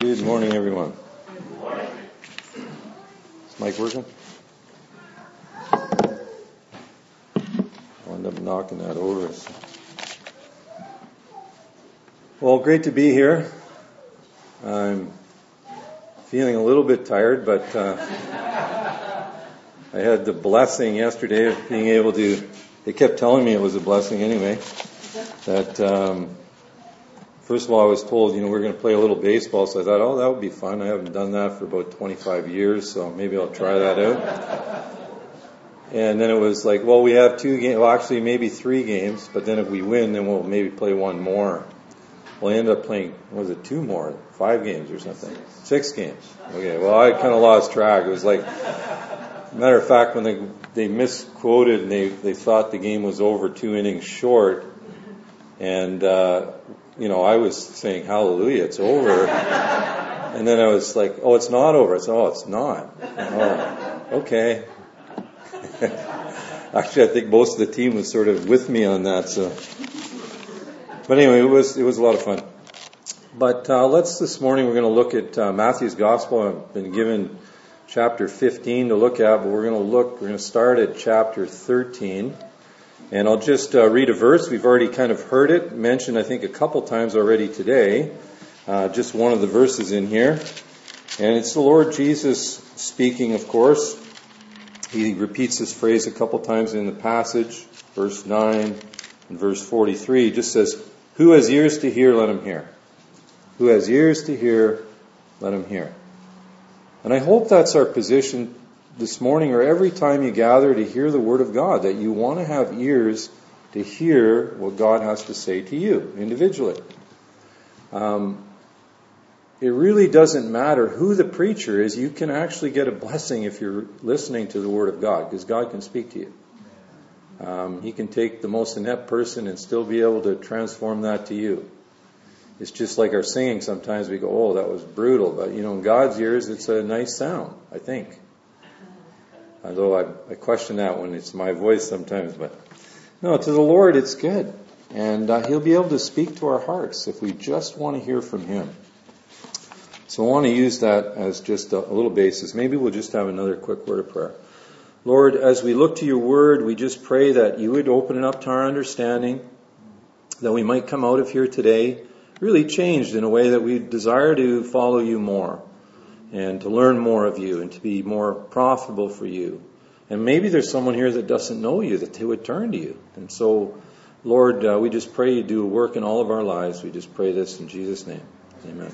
Good morning, everyone. Is Mike working? I'll end up knocking that over. Well, great to be here. I'm feeling a little bit tired, but I had the blessing yesterday of being able to, they kept telling me it was a blessing anyway, that first of all, I was told, we're going to play a little baseball, so I thought, that would be fun. I haven't done that for about 25 years, so maybe I'll try that out. And then it was like, well, we have 2 games, well, actually maybe 3 games, but then if we win, then we'll maybe play 1 more. Well, I ended up playing, 2 more? 5 games or something? 6 games. Okay, well, I kind of lost track. It was like, matter of fact, when they misquoted and they thought the game was over 2 innings short, and I was saying, hallelujah, it's over. And then I was like, it's not over. I said, it's not. Okay. Actually, I think most of the team was sort of with me on that. So, but anyway, it was a lot of fun. But this morning we're going to look at Matthew's Gospel. I've been given chapter 15 to look at, but we're going to start at chapter 13. And I'll just read a verse. We've already kind of heard it mentioned, I think, a couple times already today. Just one of the verses in here. And it's the Lord Jesus speaking, of course. He repeats this phrase a couple times in the passage. Verse 9 and verse 43. He just says, "Who has ears to hear, let him hear. Who has ears to hear, let him hear." And I hope that's our position this morning, or every time you gather to hear the Word of God, that you want to have ears to hear what God has to say to you individually. It really doesn't matter who the preacher is. You can actually get a blessing if you're listening to the Word of God, because God can speak to you. He can take the most inept person and still be able to transform that to you. It's just like our singing. Sometimes we go, that was brutal. But, in God's ears, it's a nice sound, I think. Although I question that when it's my voice sometimes. But no, to the Lord it's good. And He'll be able to speak to our hearts if we just want to hear from Him. So I want to use that as just a little basis. Maybe we'll just have another quick word of prayer. Lord, as we look to your word, we just pray that you would open it up to our understanding, that we might come out of here today really changed in a way that we desire to follow you more, and to learn more of you, and to be more profitable for you. And maybe there's someone here that doesn't know you, that they would turn to you. And so, Lord, we just pray you do a work in all of our lives. We just pray this in Jesus' name. Amen.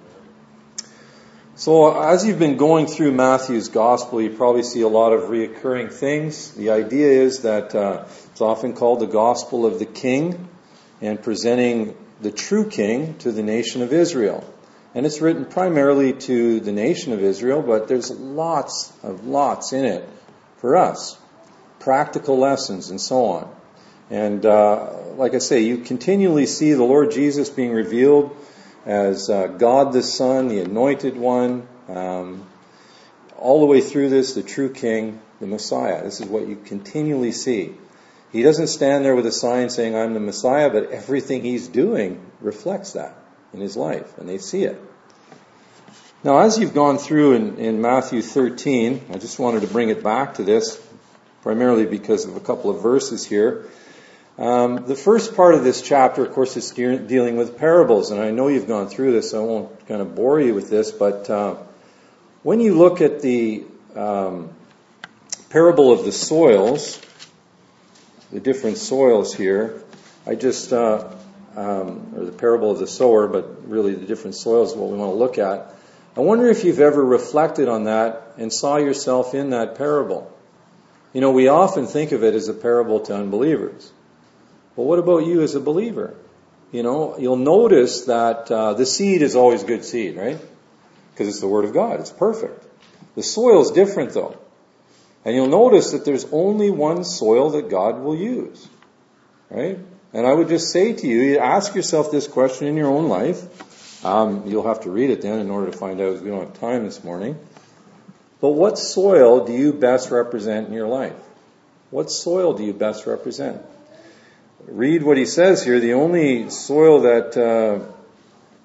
So, as you've been going through Matthew's Gospel, you probably see a lot of reoccurring things. The idea is that it's often called the Gospel of the King, and presenting the true King to the nation of Israel. And it's written primarily to the nation of Israel, but there's lots in it for us. Practical lessons and so on. And like I say, you continually see the Lord Jesus being revealed as God the Son, the Anointed One. All the way through this, the true King, the Messiah. This is what you continually see. He doesn't stand there with a sign saying, "I'm the Messiah," but everything He's doing reflects that in His life, and they see it. Now, as you've gone through in Matthew 13, I just wanted to bring it back to this, primarily because of a couple of verses here. The first part of this chapter, of course, is dealing with parables, and I know you've gone through this, so I won't kind of bore you with this, but when you look at the parable of the soils, the different soils here, or the parable of the sower, but really the different soils is what we want to look at. I wonder if you've ever reflected on that and saw yourself in that parable. We often think of it as a parable to unbelievers. Well, what about you as a believer? You'll notice that the seed is always good seed, right? Because it's the Word of God. It's perfect. The soil is different, though. And you'll notice that there's only one soil that God will use, right? And I would just say to you, ask yourself this question in your own life. You'll have to read it then in order to find out, because we don't have time this morning. But what soil do you best represent in your life? What soil do you best represent? Read what he says here. The only soil that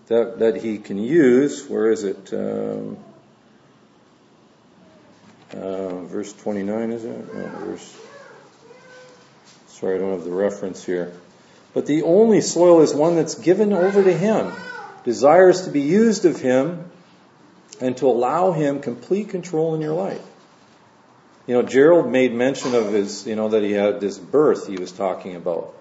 that he can use. Where is it? Verse 29, is it? No, sorry, I don't have the reference here. But the only soil is one that's given over to him, desires to be used of him, and to allow him complete control in your life. Gerald made mention of his, that he had this birth he was talking about.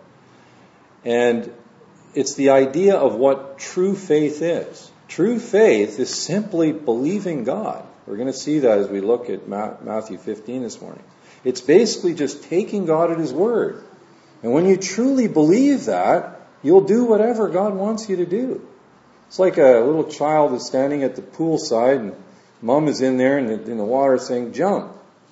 And it's the idea of what true faith is. True faith is simply believing God. We're going to see that as we look at Matthew 15 this morning. It's basically just taking God at his word. And when you truly believe that, you'll do whatever God wants you to do. It's like a little child that's standing at the poolside and mom is in there and in the water saying, jump.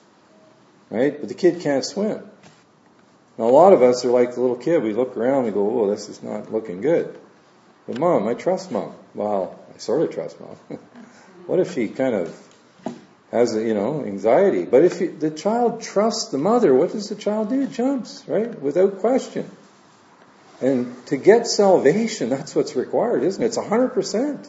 Right? But the kid can't swim. Now a lot of us are like the little kid. We look around and we go, oh, this is not looking good. But Mom, I trust Mom. Well, I sort of trust Mom. What if she kind of has, anxiety? But if the child trusts the mother, what does the child do? It jumps, right? Without question. And to get salvation, that's what's required, isn't it? It's 100%.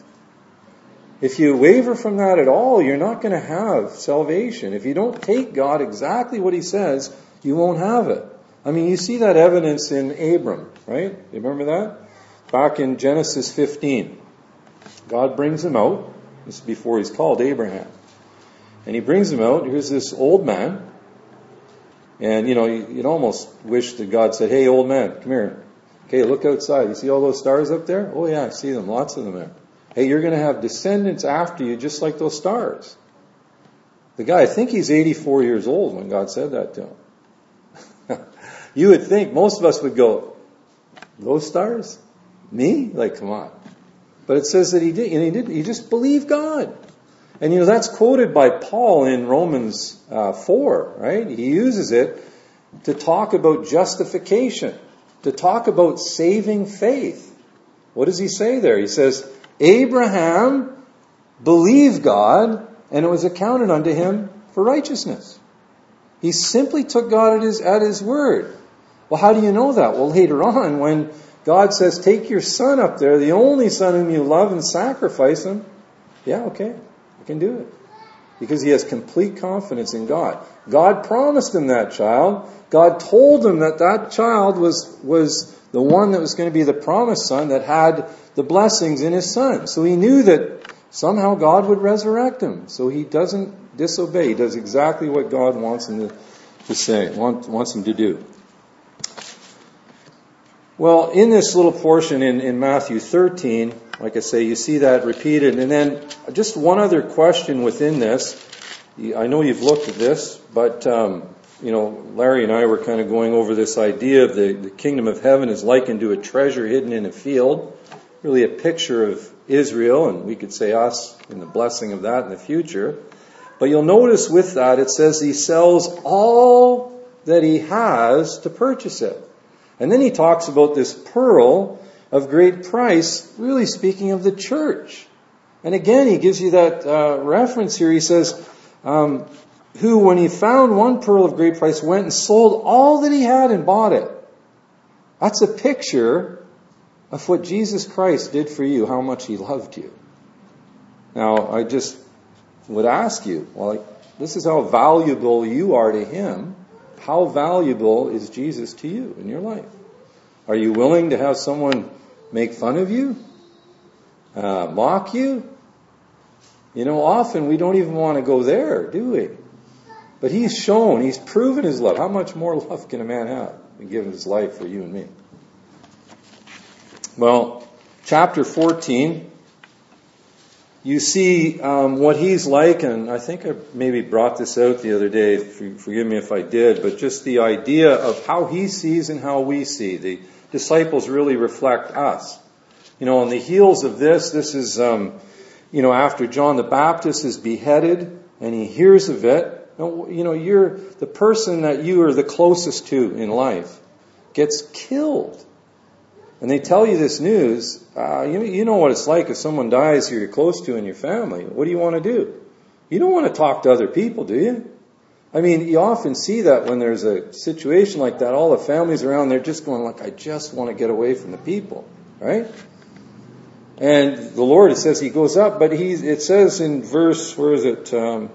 If you waver from that at all, you're not going to have salvation. If you don't take God exactly what he says, you won't have it. I mean, you see that evidence in Abram, right? You remember that? Back in Genesis 15. God brings him out. This is before he's called Abraham. And he brings him out. Here's this old man. And, you'd almost wish that God said, hey, old man, come here. Okay, look outside. You see all those stars up there? Oh, yeah, I see them. Lots of them there. Hey, you're going to have descendants after you just like those stars. The guy, I think he's 84 years old when God said that to him. You would think most of us would go, those stars? Me? Like, come on. But it says that he did, and he didn't. He just believed God. And that's quoted by Paul in Romans 4, right? He uses it to talk about justification, to talk about saving faith. What does he say there? He says, Abraham believed God, and it was accounted unto him for righteousness. He simply took God at his word. Well, how do you know that? Well, later on, when God says, take your son up there, the only son whom you love, and sacrifice him. Yeah, okay, I can do it. Because he has complete confidence in God. God promised him that child. God told him that child was the one that was going to be the promised son that had the blessings in his son. So he knew that somehow God would resurrect him. So he doesn't disobey. He does exactly what God wants him to say, wants him to do. Well, in this little portion in Matthew 13, like I say, you see that repeated. And then just one other question within this. I know you've looked at this, but Larry and I were kind of going over this idea of the kingdom of heaven is likened to a treasure hidden in a field. Really a picture of Israel, and we could say us, and the blessing of that in the future. But you'll notice with that, it says he sells all that he has to purchase it. And then he talks about this pearl of great price, really speaking of the church. And again, he gives you that reference here. He says, who, when he found one pearl of great price, went and sold all that he had and bought it. That's a picture of what Jesus Christ did for you, how much he loved you. Now, I just would ask you, this is how valuable you are to him. How valuable is Jesus to you in your life? Are you willing to have someone make fun of you? Mock you? Often we don't even want to go there, do we? But he's proven his love. How much more love can a man have than giving his life for you and me? Well, chapter 14, you see what he's like, and I think I maybe brought this out the other day, forgive me if I did, but just the idea of how he sees and how we see. The disciples really reflect us. On the heels of this is, after John the Baptist is beheaded and he hears of it, you're the person that you are the closest to in life gets killed. And they tell you this news, you know what it's like if someone dies who you're close to in your family. What do you want to do? You don't want to talk to other people, do you? I mean, you often see that when there's a situation like that, all the families around, they're just going like, I just want to get away from the people, right? And the Lord, it says he goes up, but it says in verse 13,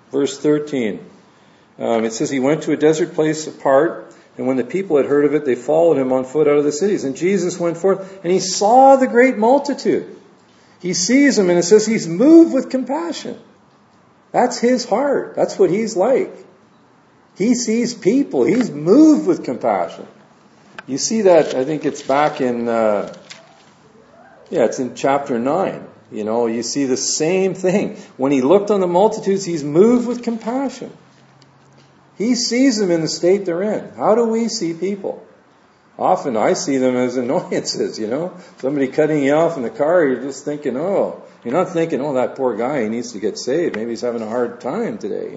it says he went to a desert place apart, and when the people had heard of it, they followed him on foot out of the cities. And Jesus went forth, and he saw the great multitude. He sees them, and it says he's moved with compassion. That's his heart. That's what he's like. He sees people. He's moved with compassion. You see that, I think it's back in, it's in chapter 9. You see the same thing. When he looked on the multitudes, he's moved with compassion. He sees them in the state they're in. How do we see people? Often I see them as annoyances, Somebody cutting you off in the car, you're just thinking, you're not thinking, that poor guy, he needs to get saved. Maybe he's having a hard time today,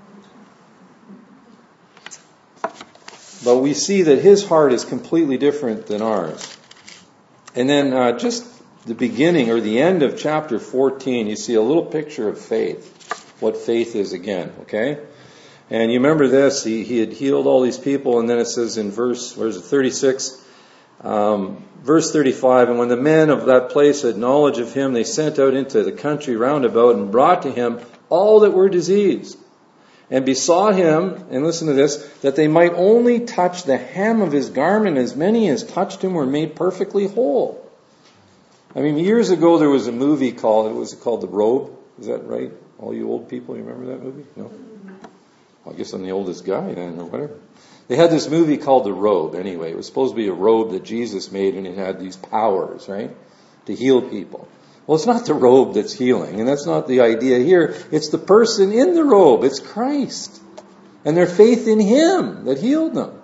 But we see that his heart is completely different than ours. And then just the beginning or the end of chapter 14, you see a little picture of faith, what faith is again, okay? And you remember this, he had healed all these people, and then it says in verse 36, verse 35, and when the men of that place had knowledge of him, they sent out into the country round about and brought to him all that were diseased, and besought him, and listen to this, that they might only touch the hem of his garment. As many as touched him were made perfectly whole. I mean, years ago there was a movie called The Robe. Is that right? All you old people, you remember that movie? No? I guess I'm the oldest guy then, or whatever. They had this movie called The Robe, anyway. It was supposed to be a robe that Jesus made, and it had these powers, right, to heal people. Well, it's not the robe that's healing, and that's not the idea here. It's the person in the robe. It's Christ. And their faith in him that healed them.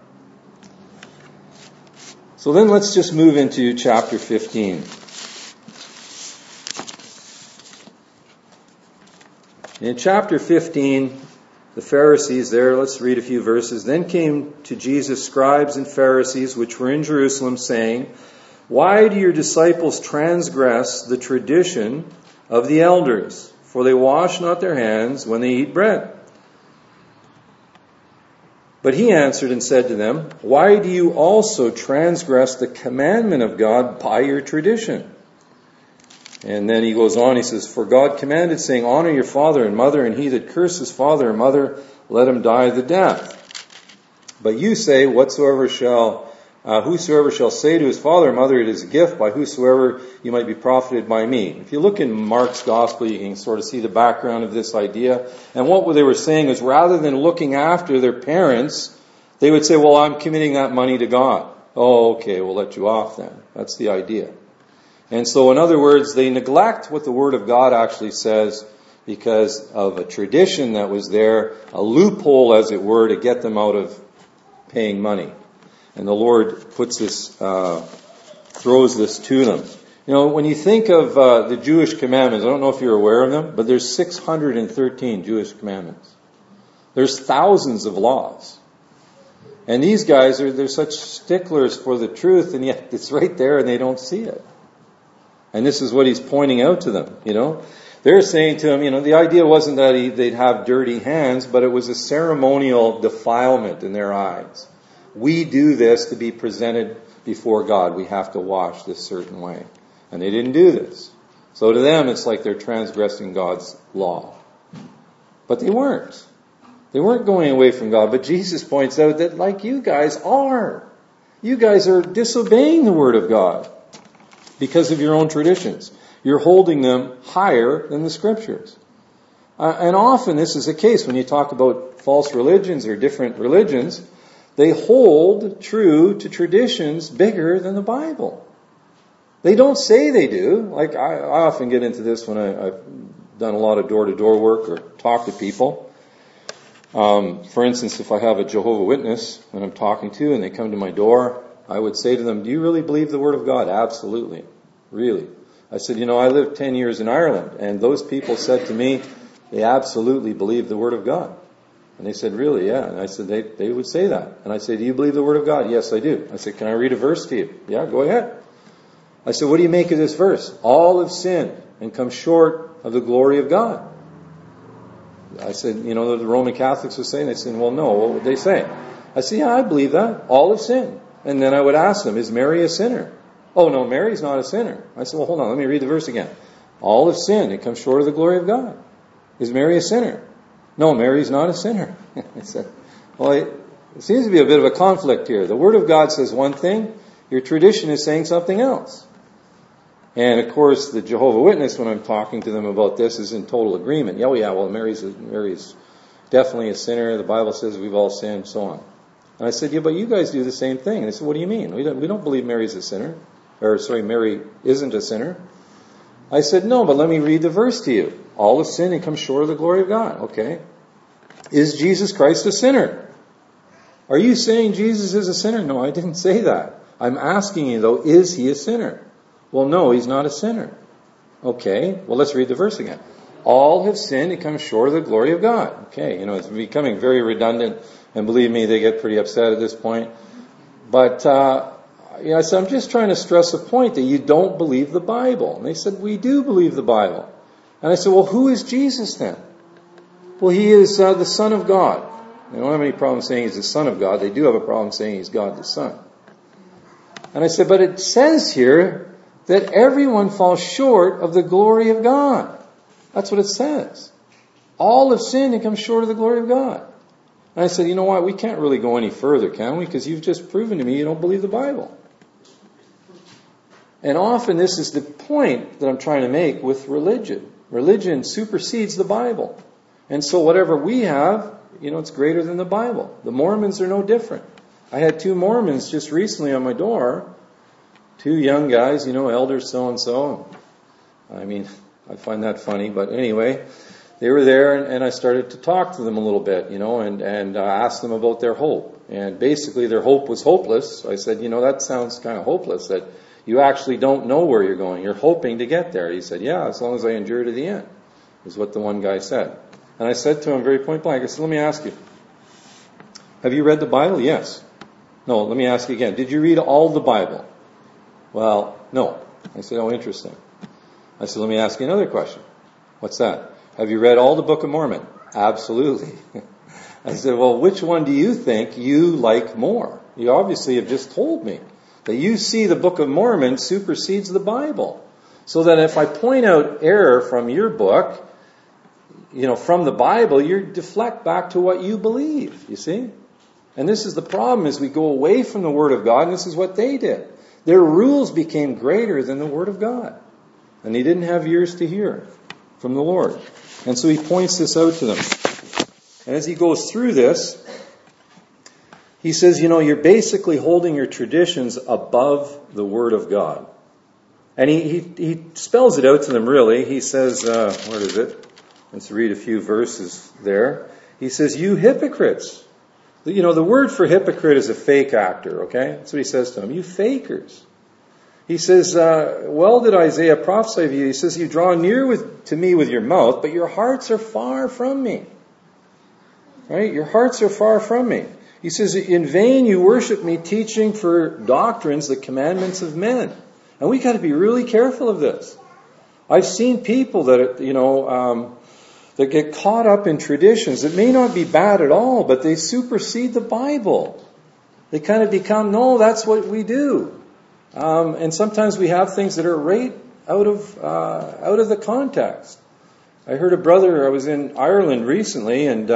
So then let's just move into chapter 15. In chapter 15, the Pharisees there, let's read a few verses. Then came to Jesus scribes and Pharisees which were in Jerusalem, saying, why do your disciples transgress the tradition of the elders? For they wash not their hands when they eat bread. But he answered and said to them, why do you also transgress the commandment of God by your tradition? And then he goes on, he says, for God commanded, saying, honor your father and mother, and he that curses father or mother, let him die the death. But you say, whosoever shall say to his father or mother, it is a gift, by whosoever you might be profited by me. If you look in Mark's gospel, you can sort of see the background of this idea. And what they were saying is, rather than looking after their parents, they would say, well, I'm committing that money to God. Oh, okay, we'll let you off then. That's the idea. And so, in other words, they neglect what the Word of God actually says because of a tradition that was there, a loophole, as it were, to get them out of paying money. And the Lord puts this, throws this to them. When you think of the Jewish commandments, I don't know if you're aware of them, but there's 613 Jewish commandments. There's thousands of laws. And these guys, they're such sticklers for the truth, and yet it's right there and they don't see it. And this is what he's pointing out to them, They're saying to him, the idea wasn't that they'd have dirty hands, but it was a ceremonial defilement in their eyes. We do this to be presented before God. We have to wash this certain way. And they didn't do this. So to them, it's like they're transgressing God's law. But they weren't. They weren't going away from God. But Jesus points out that like you guys are. You guys are disobeying the Word of God because of your own traditions. You're holding them higher than the Scriptures. And often this is the case when you talk about false religions or different religions. They hold true to traditions bigger than the Bible. They don't say they do. Like I often get into this when I've done a lot of door-to-door work or talk to people. For instance, if I have a Jehovah's Witness that I'm talking to and they come to my door, I would say to them, do you really believe the Word of God? Absolutely. Really. I said, I lived 10 years in Ireland, and those people said to me, they absolutely believe the Word of God. And they said, really? Yeah. And I said, they would say that. And I said, do you believe the Word of God? Yes, I do. I said, can I read a verse to you? Yeah, go ahead. I said, what do you make of this verse? All have sinned and come short of the glory of God. I said, the Roman Catholics were saying, they said, well, no, what would they say? I said, yeah, I believe that. All have sinned. And then I would ask them, is Mary a sinner? Oh, no, Mary's not a sinner. I said, well, hold on, let me read the verse again. All have sinned and come short of the glory of God. Is Mary a sinner? No, Mary's not a sinner. I said, well, it seems to be a bit of a conflict here. The Word of God says one thing, your tradition is saying something else. And of course, the Jehovah's Witness, when I'm talking to them about this, is in total agreement. Oh yeah, well, Mary's definitely a sinner. The Bible says we've all sinned, so on. And I said, yeah, but you guys do the same thing. And they said, what do you mean? We don't believe Mary's a sinner. Mary isn't a sinner. I said, no, but let me read the verse to you. All have sinned and come short of the glory of God. Okay. Is Jesus Christ a sinner? Are you saying Jesus is a sinner? No, I didn't say that. I'm asking you, though, is he a sinner? Well, no, he's not a sinner. Okay, well, let's read the verse again. All have sinned and come short of the glory of God. Okay, it's becoming very redundant, and believe me, they get pretty upset at this point. But, so I'm just trying to stress a point that you don't believe the Bible. And they said, we do believe the Bible. And I said, well, who is Jesus then? Well, he is the Son of God. They don't have any problem saying he's the Son of God. They do have a problem saying he's God the Son. And I said, but it says here that everyone falls short of the glory of God. That's what it says. All have sinned and come short of the glory of God. And I said, you know what? We can't really go any further, can we? Because you've just proven to me you don't believe the Bible. And often this is the point that I'm trying to make with religion. Religion supersedes the Bible. And so whatever we have, it's greater than the Bible. The Mormons are no different. I had 2 Mormons just recently on my door. 2 young guys, elders so-and-so. I find that funny, but anyway, they were there and I started to talk to them a little bit, and asked them about their hope. And basically their hope was hopeless. So I said, that sounds kind of hopeless, that you actually don't know where you're going. You're hoping to get there. He said, yeah, as long as I endure to the end, is what the one guy said. And I said to him very point blank, I said, let me ask you, have you read the Bible? Yes. No, let me ask you again. Did you read all the Bible? Well, no. I said, oh, interesting. I said, let me ask you another question. What's that? Have you read all the Book of Mormon? Absolutely. I said, well, which one do you think you like more? You obviously have just told me that you see the Book of Mormon supersedes the Bible. So that if I point out error from your book, from the Bible, you deflect back to what you believe, you see? And this is the problem, is we go away from the Word of God, and this is what they did. Their rules became greater than the Word of God. And they didn't have ears to hear from the Lord. And so he points this out to them. And as he goes through this, he says, you're basically holding your traditions above the Word of God. And he spells it out to them, really. He says, where is it? Let's read a few verses there. He says, you hypocrites. The word for hypocrite is a fake actor, okay? That's what he says to them. You fakers. He says, well did Isaiah prophesy of you. He says, you draw near to me with your mouth, but your hearts are far from me. Right? Your hearts are far from me. He says, in vain you worship me, teaching for doctrines the commandments of men. And we got to be really careful of this. I've seen people that, that get caught up in traditions that may not be bad at all, but they supersede the Bible. They kind of become, no, that's what we do. And sometimes we have things that are right out of the context. I heard a brother, I was in Ireland recently, and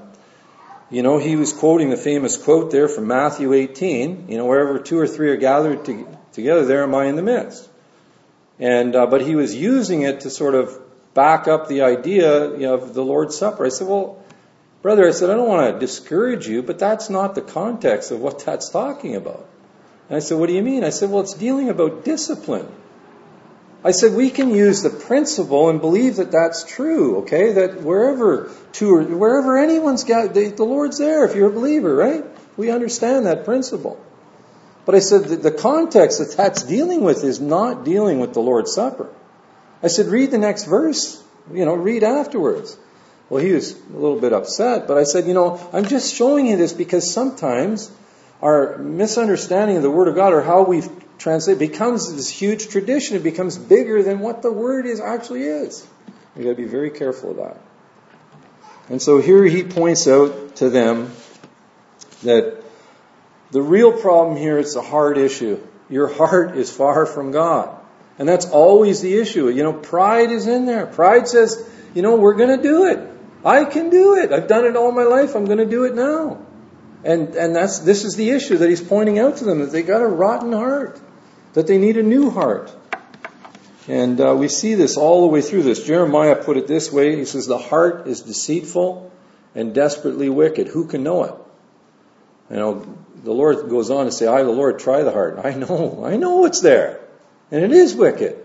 he was quoting the famous quote there from Matthew 18, wherever 2 or 3 are gathered together, there am I in the midst. And but he was using it to sort of back up the idea of the Lord's Supper. I said, well, brother, I don't want to discourage you, but that's not the context of what that's talking about. And I said, what do you mean? I said, well, it's dealing about discipline. I said, we can use the principle and believe that that's true, okay? That wherever anyone's got, the Lord's there if you're a believer, right? We understand that principle. But I said, the context that that's dealing with is not dealing with the Lord's Supper. I said, read the next verse, read afterwards. Well, he was a little bit upset, but I said, I'm just showing you this because sometimes our misunderstanding of the Word of God, or how we translate, becomes this huge tradition. It becomes bigger than what the Word actually is. We've got to be very careful of that. And so here he points out to them that the real problem here is a hard issue. your heart is far from God. And that's always the issue. Pride is in there. Pride says, we're going to do it. I can do it. I've done it all my life. I'm going to do it now. And this is the issue that he's pointing out to them, that they got a rotten heart, that they need a new heart. And we see this all the way through this. Jeremiah put it this way. He says, the heart is deceitful and desperately wicked. Who can know it? The Lord goes on to say, I, the Lord, try the heart. I know what's there. And it is wicked.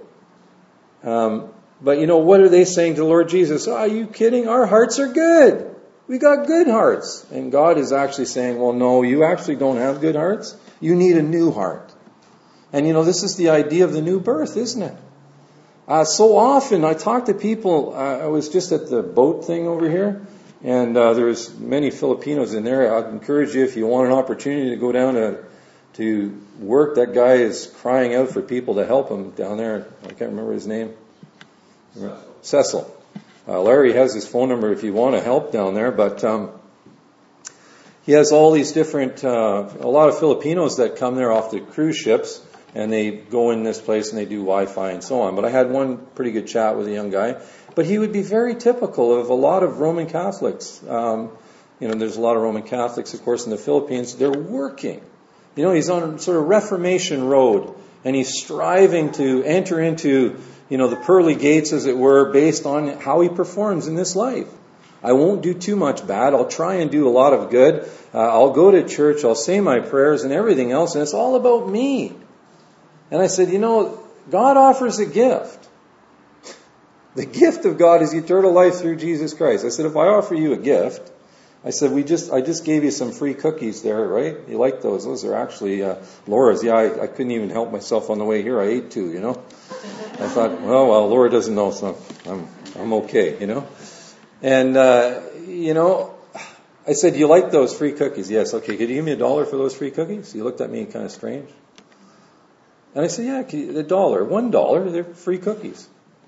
But what are they saying to the Lord Jesus? Are you kidding? Our hearts are good. We got good hearts. And God is actually saying, well, no, you actually don't have good hearts. You need a new heart. And this is the idea of the new birth, isn't it? So often I talk to people, I was just at the boat thing over here, and there's many Filipinos in there. I'd encourage you, if you want an opportunity to go down to work, that guy is crying out for people to help him down there. I can't remember his name. Cecil. Larry has his phone number if you want to help down there, but he has all these different, a lot of Filipinos that come there off the cruise ships, and they go in this place and they do Wi-Fi and so on. But I had one pretty good chat with a young guy, but he would be very typical of a lot of Roman Catholics. There's a lot of Roman Catholics, of course, in the Philippines. They're working. He's on sort of Reformation road, and he's striving to enter into the pearly gates, as it were, based on how he performs in this life. I won't do too much bad. I'll try and do a lot of good. I'll go to church. I'll say my prayers and everything else. And it's all about me. And I said, God offers a gift. The gift of God is eternal life through Jesus Christ. I said, if I offer you a gift, I said, I just gave you some free cookies there, right? You like those? Those are actually Laura's. Yeah, I couldn't even help myself on the way here. I ate two, I thought, well, Laura doesn't know, so I'm okay, And, I said, you like those free cookies? Yes. Okay, could you give me $1 for those free cookies? He looked at me kind of strange. And I said, yeah, $1, $1, they're free cookies.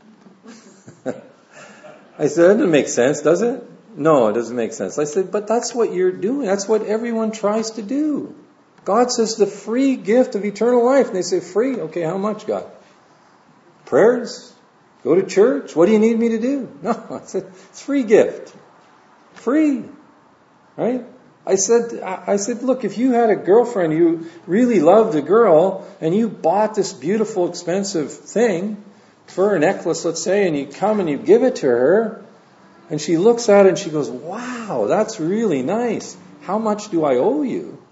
I said, that doesn't make sense, does it? No, it doesn't make sense. I said, but that's what you're doing. That's what everyone tries to do. God says the free gift of eternal life. And they say, free? Okay, how much, God? Prayers? Go to church? What do you need me to do? No, I said, it's free gift. Free. Right? I said, look, if you had a girlfriend, you really loved a girl, and you bought this beautiful, expensive thing, for a necklace, let's say, and you come and you give it to her, and she looks at it and she goes, wow, that's really nice. How much do I owe you?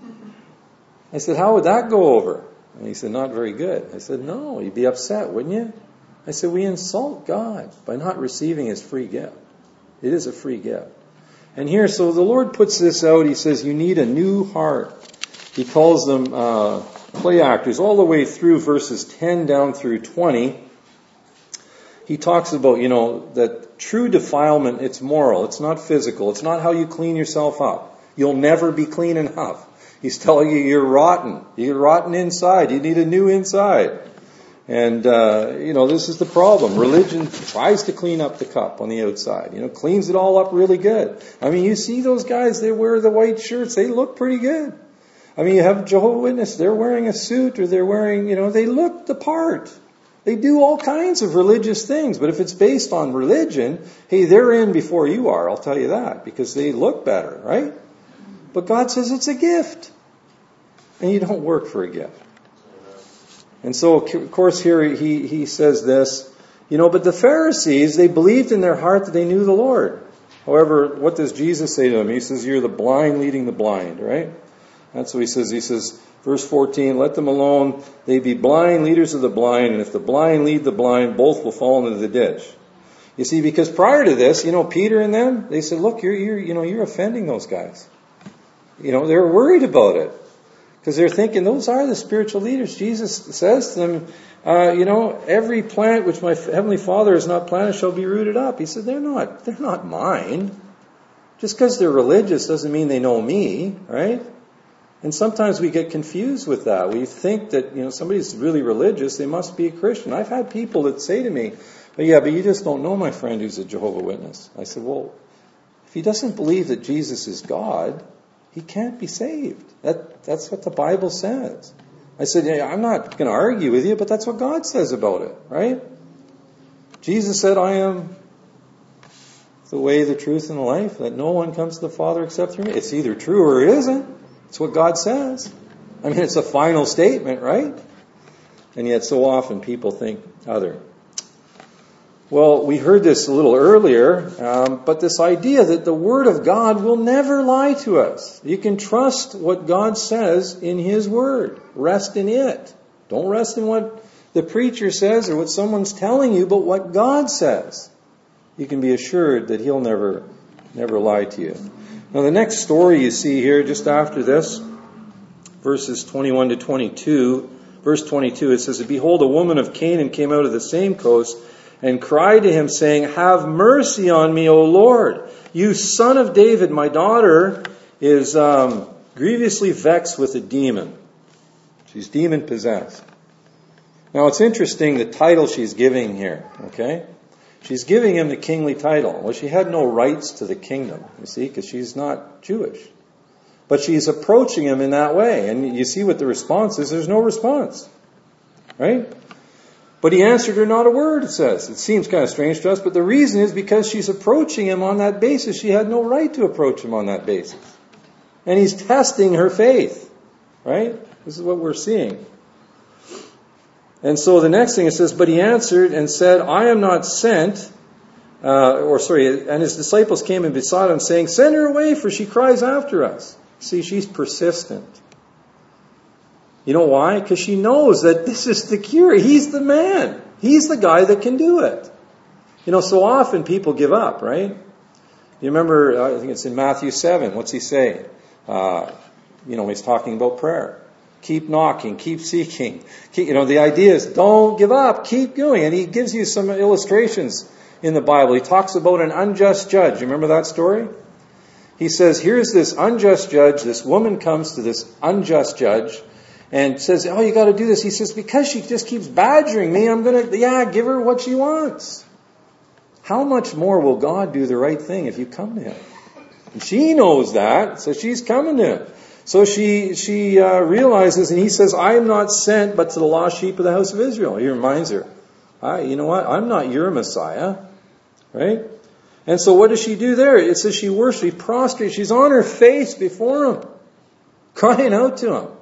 I said, how would that go over? And he said, not very good. I said, no, you'd be upset, wouldn't you? I said, we insult God by not receiving His free gift. It is a free gift. And here, so the Lord puts this out. He says, you need a new heart. He calls them play actors all the way through verses 10 down through 20. He talks about, that true defilement, it's moral. It's not physical. It's not how you clean yourself up. You'll never be clean enough. He's telling you you're rotten. You're rotten inside. You need a new inside. And, this is the problem. Religion tries to clean up the cup on the outside. Cleans it all up really good. I mean, you see those guys, they wear the white shirts. They look pretty good. I mean, you have Jehovah's Witness. They're wearing a suit, or they're wearing, they look the part. They do all kinds of religious things. But if it's based on religion, hey, they're in before you are. I'll tell you that. Because they look better, right? But God says it's a gift. And you don't work for a gift. And so, of course, here he says this, but the Pharisees, they believed in their heart that they knew the Lord. However, what does Jesus say to them? He says, you're the blind leading the blind, right? That's what he says. He says, verse 14, let them alone. They be blind leaders of the blind, and if the blind lead the blind, both will fall into the ditch. You see, because prior to this, Peter and them, they said, look, you're offending those guys. They're worried about it. Because they're thinking, those are the spiritual leaders. Jesus says to them, every plant which my heavenly Father has not planted shall be rooted up. He said, they're not mine. Just because they're religious doesn't mean they know me, right? And sometimes we get confused with that. We think that, somebody's really religious, they must be a Christian. I've had people that say to me, but you just don't know my friend who's a Jehovah's Witness. I said, well, if he doesn't believe that Jesus is God, he can't be saved. That's what the Bible says. I said, yeah, I'm not going to argue with you, but that's what God says about it, right? Jesus said, I am the way, the truth, and the life, that no one comes to the Father except through me. It's either true or it isn't. It's what God says. I mean, it's a final statement, right? And yet so often people think other. Well, we heard this a little earlier, but this idea that the Word of God will never lie to us. You can trust what God says in His Word. Rest in it. Don't rest in what the preacher says or what someone's telling you, but what God says. You can be assured that He'll never lie to you. Now the next story you see here, just after this, verses 21 to 22, verse 22, it says, Behold, a woman of Canaan came out of the same coast and cried to him, saying, Have mercy on me, O Lord. You son of David, my daughter is grievously vexed with a demon. She's demon-possessed. Now it's interesting the title she's giving here, okay? She's giving him the kingly title. Well, she had no rights to the kingdom, you see, because she's not Jewish. But she's approaching him in that way. And you see what the response is. There's no response. Right? But he answered her not a word, it says. It seems kind of strange to us, but the reason is because she's approaching him on that basis. She had no right to approach him on that basis. And he's testing her faith. Right? This is what we're seeing. And so the next thing it says, But he answered and said, I am not sent. And his disciples came and besought him, saying, Send her away, for she cries after us. See, she's persistent. You know why? Because she knows that this is the cure. He's the man. He's the guy that can do it. You know, so often people give up, right? You remember, I think it's in Matthew 7. What's he say? He's talking about prayer. Keep knocking, keep seeking. The idea is don't give up, keep going. And he gives you some illustrations in the Bible. He talks about an unjust judge. You remember that story? He says, here's this unjust judge. This woman comes to this unjust judge and says, oh, you got to do this. He says, because she just keeps badgering me, I'm going to, give her what she wants. How much more will God do the right thing if you come to Him? And she knows that, so she's coming to Him. So she realizes, and he says, I am not sent but to the lost sheep of the house of Israel. He reminds her, you know what? I'm not your Messiah. Right? And so what does she do there? It says she worships, she prostrates, she's on her face before him, crying out to him.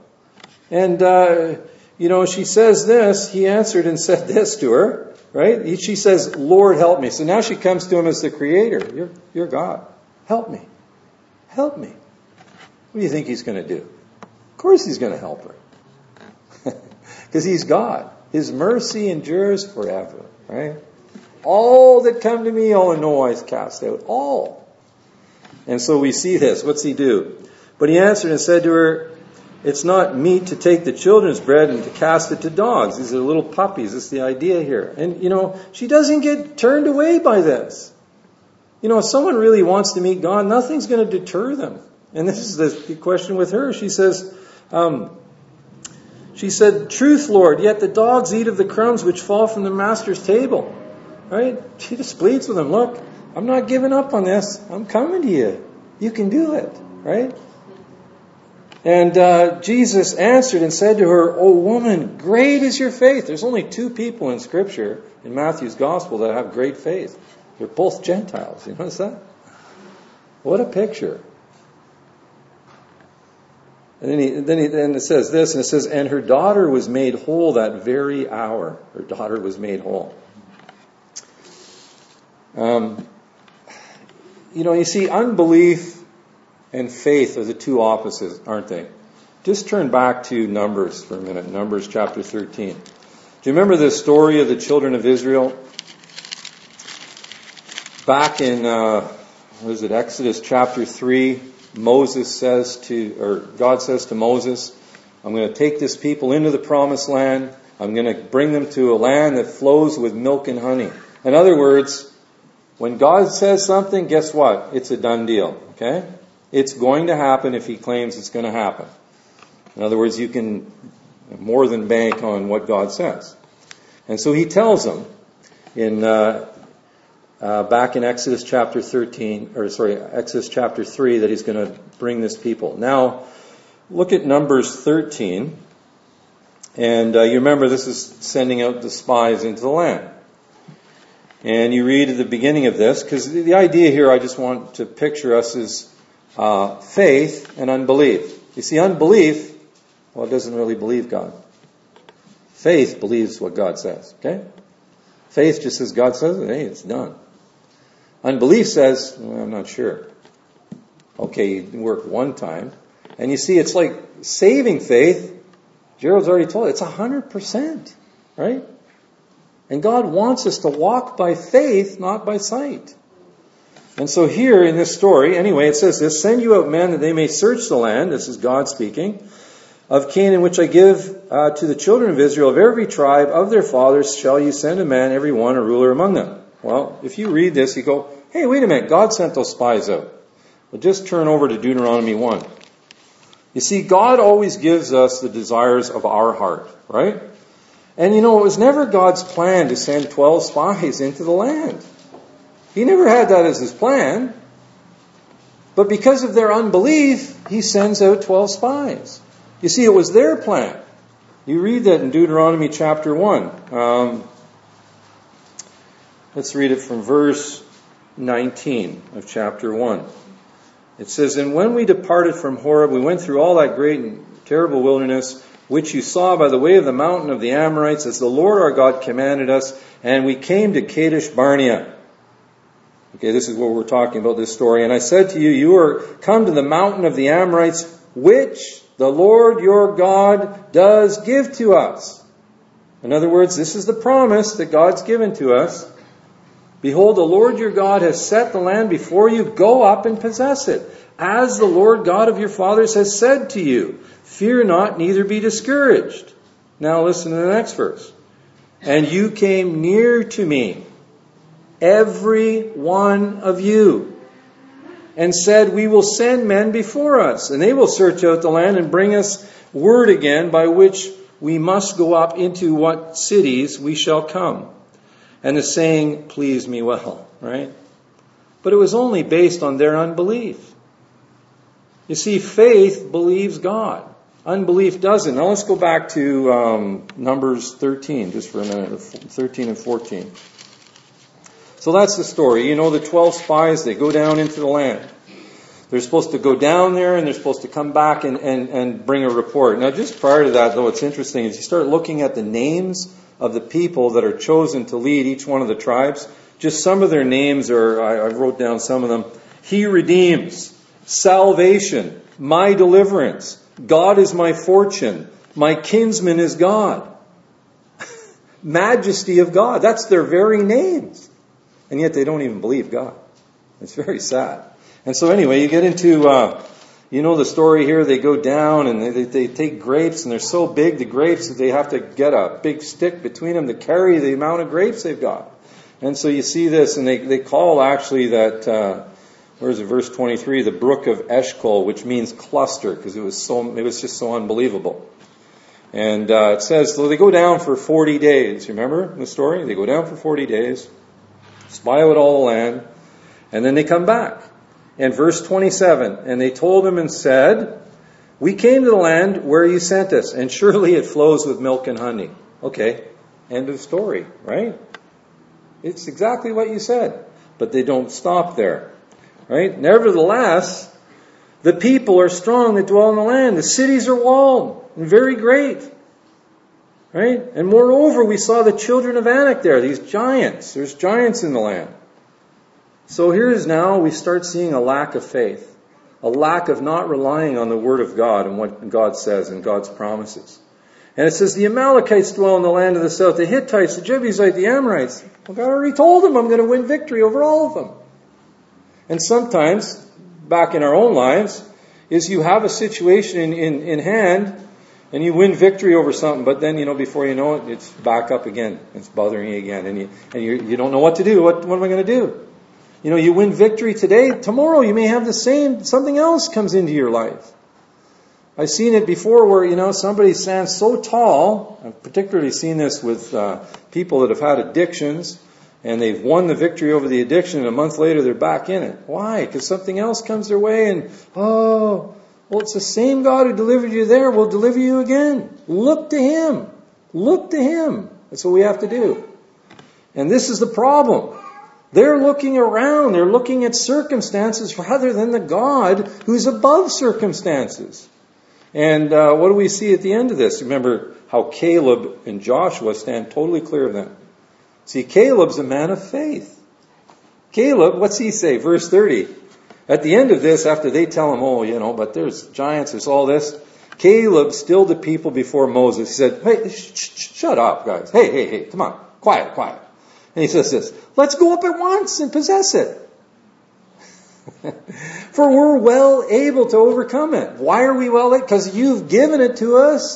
And, she says this, he answered and said this to her, right? She says, Lord, help me. So now she comes to him as the creator. You're God. Help me. Help me. What do you think he's going to do? Of course he's going to help her. Because he's God. His mercy endures forever, right? All that come to me, I'll in no wise cast out. All. And so we see this. What's he do? But he answered and said to her, it's not meet to take the children's bread and to cast it to dogs. These are little puppies. That's the idea here. And, she doesn't get turned away by this. If someone really wants to meet God, nothing's going to deter them. And this is the question with her. She said, truth, Lord, yet the dogs eat of the crumbs which fall from the master's table. Right? She just pleads with him. Look, I'm not giving up on this. I'm coming to you. You can do it. Right? And Jesus answered and said to her, O woman, great is your faith. There's only two people in Scripture, in Matthew's Gospel, that have great faith. They're both Gentiles. You notice that? What a picture. And then it says this, and it says, and her daughter was made whole that very hour. Her daughter was made whole. You see, unbelief and faith are the two opposites, aren't they? Just turn back to Numbers for a minute. Numbers chapter 13. Do you remember the story of the children of Israel? Back in, Exodus chapter 3, God says to Moses, I'm going to take this people into the promised land. I'm going to bring them to a land that flows with milk and honey. In other words, when God says something, guess what? It's a done deal. Okay? It's going to happen if He claims it's going to happen. In other words, you can more than bank on what God says. And so He tells them back in Exodus chapter Exodus chapter 3, that He's going to bring this people. Now, look at Numbers 13. And you remember this is sending out the spies into the land. And you read at the beginning of this, because the idea here I just want to picture us is faith and unbelief. You see, unbelief, well, it doesn't really believe God. Faith believes what God says, okay? Faith just says God says it, hey, it's done. Unbelief says, well, I'm not sure. Okay, you work one time. And you see, it's like saving faith. Gerald's already told it's 100%, right? And God wants us to walk by faith, not by sight. And so here in this story, anyway, it says this, send you out men that they may search the land, this is God speaking, of Canaan, which I give to the children of Israel, of every tribe of their fathers shall you send a man, every one a ruler among them. Well, if you read this, you go, hey, wait a minute, God sent those spies out. Well, just turn over to Deuteronomy 1. You see, God always gives us the desires of our heart, right? And you know, it was never God's plan to send 12 spies into the land. He never had that as his plan. But because of their unbelief, he sends out 12 spies. You see, it was their plan. You read that in Deuteronomy chapter 1. Let's read it from verse 19 of chapter 1. It says, and when we departed from Horeb, we went through all that great and terrible wilderness, which you saw by the way of the mountain of the Amorites, as the Lord our God commanded us, and we came to Kadesh Barnea. Okay, this is what we're talking about, this story. And I said to you, you are come to the mountain of the Amorites, which the Lord your God does give to us. In other words, this is the promise that God's given to us. Behold, the Lord your God has set the land before you. Go up and possess it, as the Lord God of your fathers has said to you. Fear not, neither be discouraged. Now listen to the next verse. And you came near to me, every one of you, and said, we will send men before us, and they will search out the land and bring us word again by which we must go up into what cities we shall come. And the saying pleased me well, right? But it was only based on their unbelief. You see, faith believes God. Unbelief doesn't. Now let's go back to Numbers 13, just for a minute, 13 and 14. So that's the story. You know, the 12 spies, they go down into the land. They're supposed to go down there and they're supposed to come back and bring a report. Now just prior to that, though, what's interesting is you start looking at the names of the people that are chosen to lead each one of the tribes. Just some of their names are, I wrote down some of them. He redeems, salvation, my deliverance, God is my fortune, my kinsman is God. Majesty of God, that's their very names. And yet they don't even believe God. It's very sad. And so anyway, you get into, you know the story here. They go down and they take grapes, and they're so big, the grapes, that they have to get a big stick between them to carry the amount of grapes they've got. And so you see this, and they call actually that, where's it, verse 23, the brook of Eshcol, which means cluster, because it was just so unbelievable. And it says, so they go down for 40 days. Remember the story? They go down for 40 days, spy out all the land, and then they come back. And verse 27, and they told him and said, we came to the land where you sent us, and surely it flows with milk and honey. Okay, end of story, right? It's exactly what you said. But they don't stop there, right? Nevertheless, the people are strong that dwell in the land. The cities are walled and very great, right? And moreover, we saw the children of Anak there, these giants. There's giants in the land. So here is now we start seeing a lack of faith, a lack of not relying on the Word of God and what God says and God's promises. And it says the Amalekites dwell in the land of the south, the Hittites, the Jebusites, the Amorites. Well, God already told them I'm going to win victory over all of them. And sometimes, back in our own lives, is you have a situation in hand and you win victory over something, but then, before you know it, it's back up again. It's bothering you again. And you don't know what to do. What am I going to do? You win victory today. Tomorrow you may have something else comes into your life. I've seen it before where, somebody stands so tall. I've particularly seen this with people that have had addictions, and they've won the victory over the addiction, and a month later they're back in it. Why? Because something else comes their way, and, Well, it's the same God who delivered you there will deliver you again. Look to Him. Look to Him. That's what we have to do. And this is the problem. They're looking around. They're looking at circumstances rather than the God who's above circumstances. And what do we see at the end of this? Remember how Caleb and Joshua stand totally clear of them. See, Caleb's a man of faith. Caleb, what's he say? Verse 30. At the end of this, after they tell him, but there's giants, there's all this. Caleb stilled the people before Moses. He said, hey, shut up, guys. Hey, come on. Quiet. And he says this, let's go up at once and possess it. For we're well able to overcome it. Why are we well able? Because you've given it to us.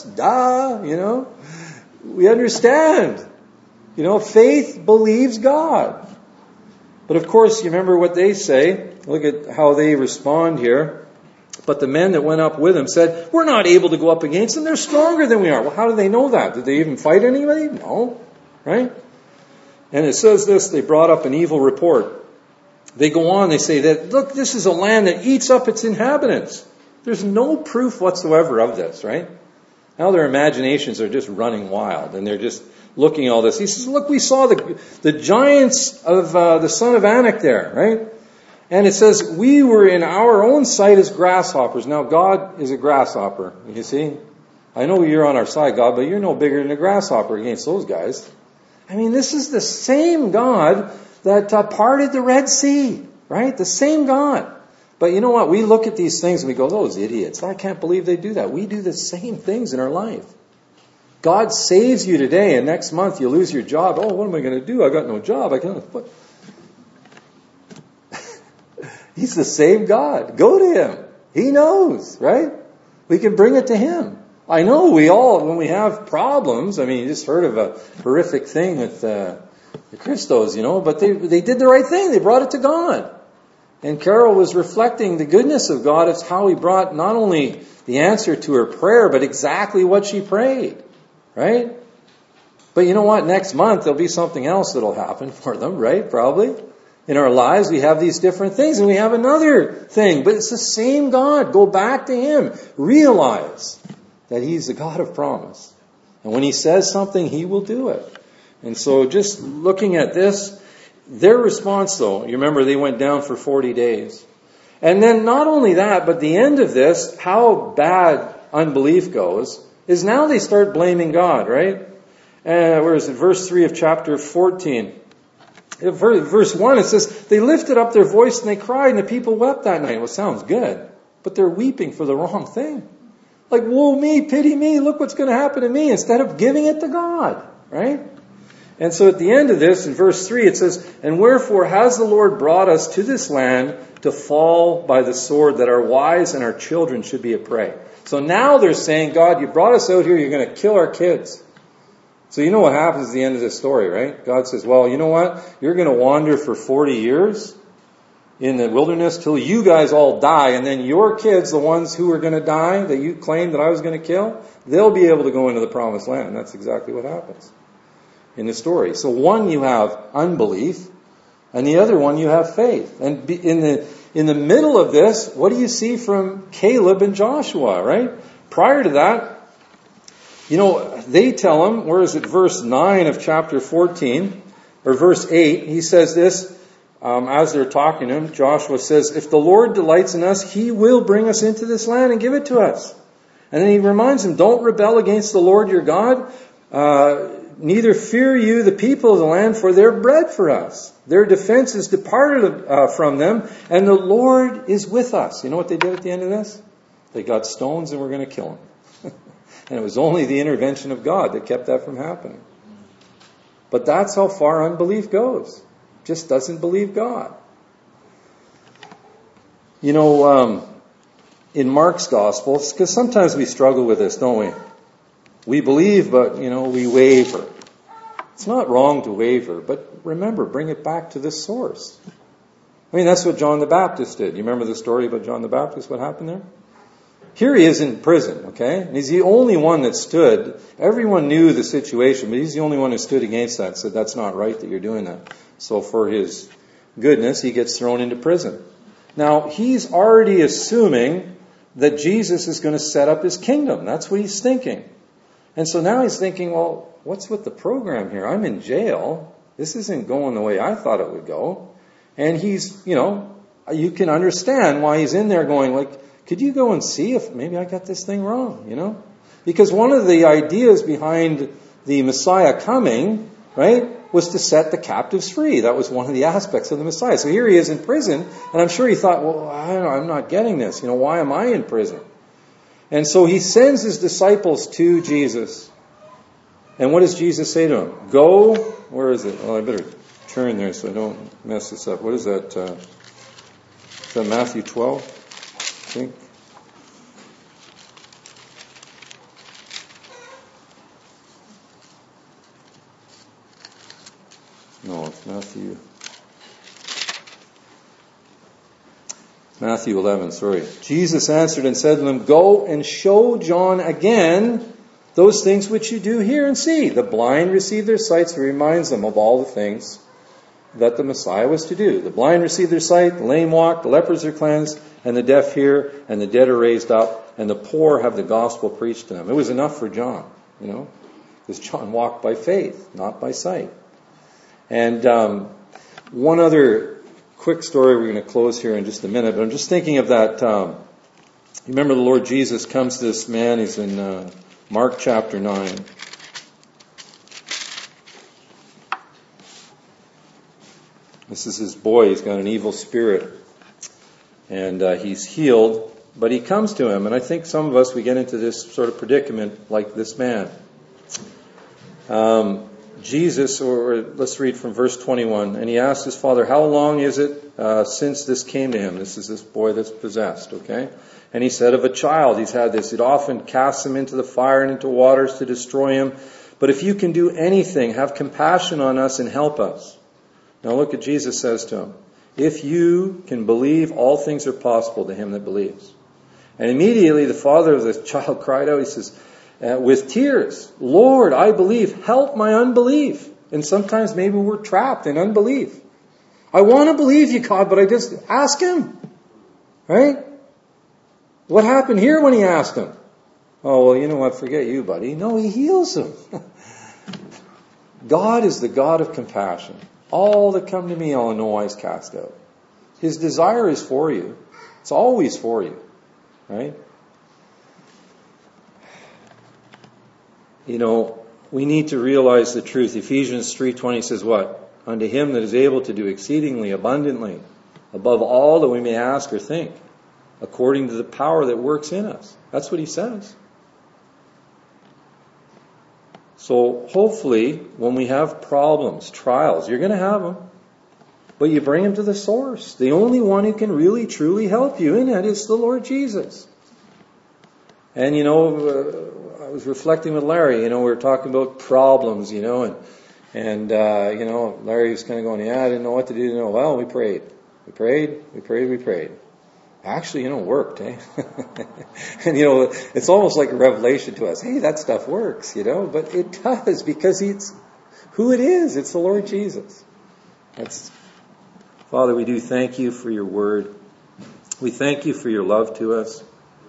We understand. Faith believes God. But of course, you remember what they say. Look at how they respond here. But the men that went up with him said, we're not able to go up against them. They're stronger than we are. Well, how do they know that? Did they even fight anybody? No. Right? And it says this, they brought up an evil report. They go on, they say that, look, this is a land that eats up its inhabitants. There's no proof whatsoever of this, right? Now their imaginations are just running wild, and they're just looking at all this. He says, look, we saw the giants of the son of Anak there, right? And it says, we were in our own sight as grasshoppers. Now God is a grasshopper, you see? I know you're on our side, God, but you're no bigger than a grasshopper against those guys. I mean, this is the same God that parted the Red Sea, right? The same God. But you know what? We look at these things and we go, those idiots. I can't believe they do that. We do the same things in our life. God saves you today and next month you lose your job. Oh, what am I going to do? I got no job. What? He's the same God. Go to Him. He knows, right? We can bring it to Him. I know we all, when we have problems, you just heard of a horrific thing with the Christos, but they did the right thing. They brought it to God. And Carol was reflecting the goodness of God. It's how He brought not only the answer to her prayer, but exactly what she prayed, right? But you know what? Next month, there'll be something else that'll happen for them, right? Probably. In our lives, we have these different things, and we have another thing. But it's the same God. Go back to Him. Realize that He's the God of promise. And when He says something, He will do it. And so just looking at this, their response though, you remember they went down for 40 days. And then not only that, but the end of this, how bad unbelief goes, is now they start blaming God, right? Where is it? Verse 3 of chapter 14. Verse 1, it says, they lifted up their voice and they cried and the people wept that night. Well, sounds good. But they're weeping for the wrong thing. Like, woe me, pity me, look what's going to happen to me, instead of giving it to God, right? And so at the end of this, in verse 3, it says, and wherefore has the Lord brought us to this land to fall by the sword, that our wives and our children should be a prey. So now they're saying, God, you brought us out here, you're going to kill our kids. So you know what happens at the end of this story, right? God says, well, you know what? You're going to wander for 40 years in the wilderness till you guys all die, and then your kids, the ones who are going to die, that you claimed that I was going to kill, they'll be able to go into the promised land. That's exactly what happens in the story. So one, you have unbelief, and the other one, you have faith. And in the middle of this, what do you see from Caleb and Joshua, right? Prior to that, they tell him, where is it, verse 9 of chapter 14, or verse 8, he says this, as they're talking to him, Joshua says, if the Lord delights in us, He will bring us into this land and give it to us. And then he reminds them, don't rebel against the Lord your God, neither fear you the people of the land, for their bread for us. Their defense is departed from them, and the Lord is with us. You know what they did at the end of this? They got stones and were going to kill him. And it was only the intervention of God that kept that from happening. But that's how far unbelief goes. Just doesn't believe God. In Mark's Gospel, because sometimes we struggle with this, don't we? We believe, but, we waver. It's not wrong to waver, but remember, bring it back to the source. That's what John the Baptist did. You remember the story about John the Baptist, what happened there? Here he is in prison, okay? And he's the only one that stood. Everyone knew the situation, but he's the only one who stood against that, said that's not right that you're doing that. So for his goodness, he gets thrown into prison. Now, he's already assuming that Jesus is going to set up his kingdom. That's what he's thinking. And so now he's thinking, well, what's with the program here? I'm in jail. This isn't going the way I thought it would go. And he's, you can understand why he's in there going like, could you go and see if maybe I got this thing wrong, Because one of the ideas behind the Messiah coming, right, was to set the captives free. That was one of the aspects of the Messiah. So here he is in prison, and I'm sure he thought, well, I'm not getting this. Why am I in prison? And so he sends his disciples to Jesus. And what does Jesus say to him? Go, where is it? Well, I better turn there so I don't mess this up. What is that? Is that Matthew 12, I think? No, it's Matthew 11, sorry. Jesus answered and said to them, go and show John again those things which you do hear and see. The blind receive their sight, so he reminds them of all the things that the Messiah was to do. The blind receive their sight, the lame walk, the lepers are cleansed, and the deaf hear, and the dead are raised up, and the poor have the gospel preached to them. It was enough for John, because John walked by faith, not by sight. And one other quick story, we're going to close here in just a minute, but I'm just thinking of that. You remember the Lord Jesus comes to this man, he's in Mark chapter 9. This is his boy, he's got an evil spirit, and he's healed, but he comes to him, and I think some of us, we get into this sort of predicament like this man. Jesus, or let's read from verse 21. And he asked his father, how long is it since this came to him? This is this boy that's possessed, okay? And he said, of a child he's had this. It often casts him into the fire and into waters to destroy him. But if you can do anything, have compassion on us and help us. Now look what Jesus says to him. If you can believe, all things are possible to him that believes. And immediately the father of the child cried out, he says, with tears, Lord, I believe, help my unbelief. And sometimes maybe we're trapped in unbelief. I want to believe you, God, but I just ask him. Right? What happened here when he asked him? Oh, well, you know what, forget you, buddy. No, he heals him. God is the God of compassion. All that come to me, I'll in no wise cast out. His desire is for you. It's always for you. Right? We need to realize the truth. Ephesians 3:20 says what? Unto him that is able to do exceedingly abundantly, above all that we may ask or think, according to the power that works in us. That's what he says. So hopefully, when we have problems, trials, you're going to have them, but you bring them to the source. The only one who can really, truly help you in it is the Lord Jesus. And I was reflecting with Larry, we were talking about problems, and Larry was kind of going, I didn't know what to do. Well, we prayed. We prayed. Actually, it worked, eh? And, it's almost like a revelation to us. Hey, that stuff works, but it does because it's who it is. It's the Lord Jesus. Father, we do thank you for your word. We thank you for your love to us.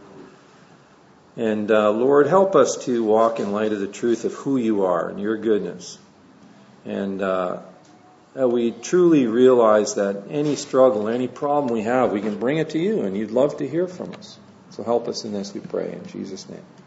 And Lord, help us to walk in light of the truth of who you are and your goodness. And we truly realize that any struggle, any problem we have, we can bring it to you, and you'd love to hear from us. So help us in this, we pray, in Jesus' name.